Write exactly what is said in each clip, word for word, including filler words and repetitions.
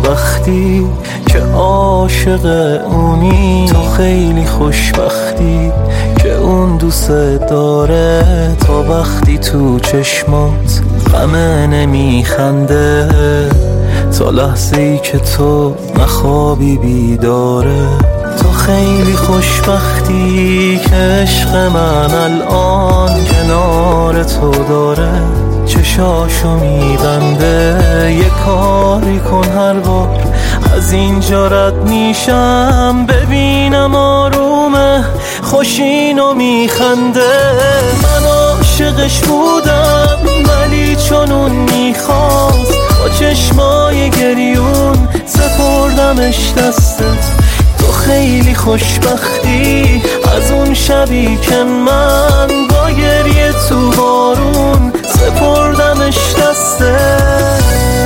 خوشبختی که عاشق اونی، تو خیلی خوشبختی که اون دوست داره. تا وقتی تو چشمات غمه نمیخنده، تا لحظه ای که تو نخوابی بیداره. تو خیلی خوشبختی که عشق من الان کنار تو داره. چشاشو میبنده یه کاری کن هر بار از اینجا رد میشم، ببینم آرومه خوشینو میخنده. من عاشقش بودم ولی چون اون میخواست، با چشمای گریون سپردمش دستت. تو خیلی خوشبختی از اون شبی که من با گریه تو بارون سپردمش دستت.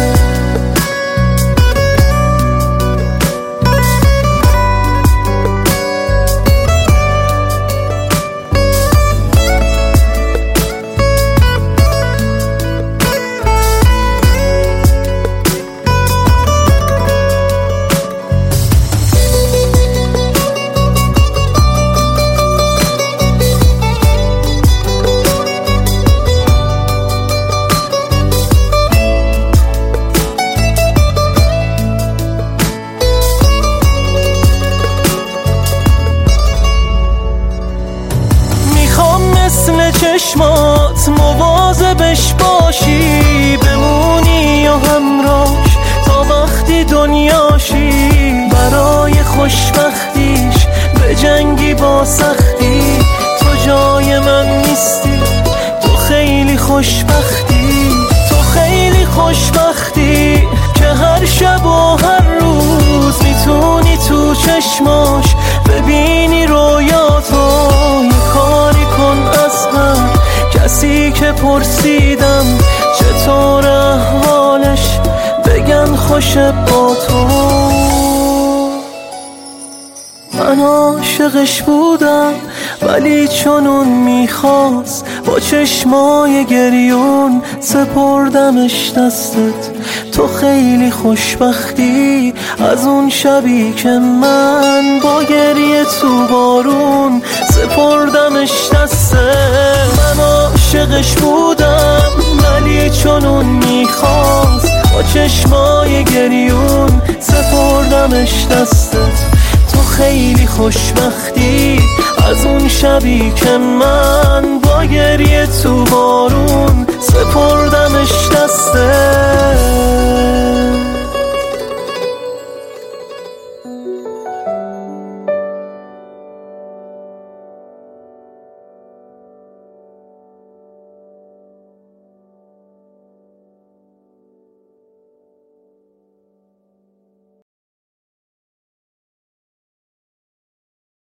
مثل چشمات مواظبش باشی، بمونی یا همراش تا وقتی دنیاشی. برای خوشبختیش به جنگی با سختی، تو جای من نیستی. تو خیلی خوشبختی، تو خیلی خوشبختی که هر شب و هر روز میتونی تو چشماش ببینی رویاتو. یه کاری کن از من کسی که پرسیدم چطور احوالش، بگن خوش با تو. من عاشقش بودم ولی چون اون میخواست، با چشمای گریون سپردمش دستت. تو خیلی خوشبختی از اون شبی که من با گریه تو بارون سپردمش دستت. من عاشقش بودم ولی چون اون میخواست، با چشمای گریون سپردمش دستت. تو خیلی خوشبختی از اون شبی که من با گریه تو بارون سپردمش